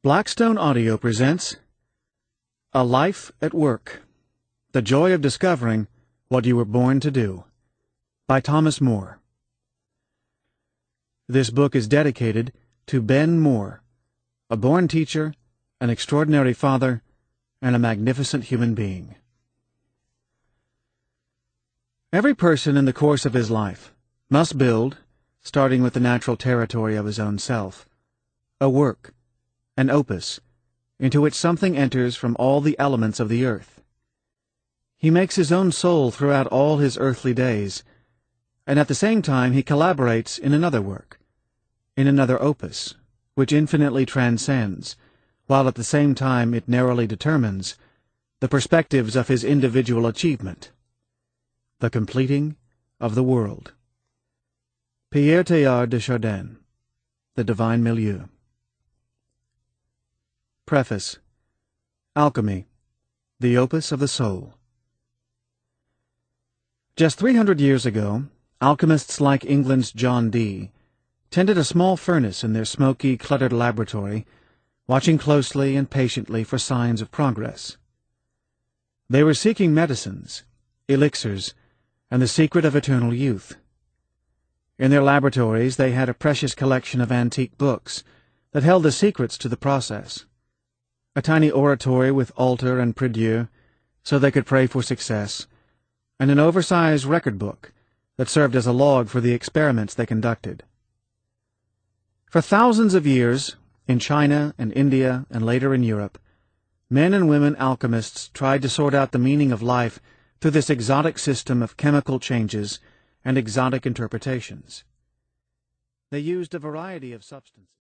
Blackstone Audio presents A Life at Work, The Joy of Discovering What You Were Born to Do, by Thomas Moore. This book is dedicated to Ben Moore, a born teacher, an extraordinary father, and a magnificent human being. Every person in the course of his life must build, starting with the natural territory of his own self, a work, an opus, into which something enters from all the elements of the earth. He makes his own soul throughout all his earthly days, and at the same time he collaborates in another work, in another opus, which infinitely transcends, while at the same time it narrowly determines, the perspectives of his individual achievement, the completing of the world. Pierre Teilhard de Chardin, The Divine Milieu. Preface. Alchemy, the opus of the soul. Just 300 years ago, alchemists like England's John Dee tended a small furnace in their smoky, cluttered laboratory, watching closely and patiently for signs of progress. They were seeking medicines, elixirs, and the secret of eternal youth. In their laboratories they had a precious collection of antique books that held the secrets to the process, a tiny oratory with altar and prie-dieu, so they could pray for success, and an oversized record book that served as a log for the experiments they conducted. For thousands of years, in China and India and later in Europe, men and women alchemists tried to sort out the meaning of life through this exotic system of chemical changes and exotic interpretations. They used a variety of substances.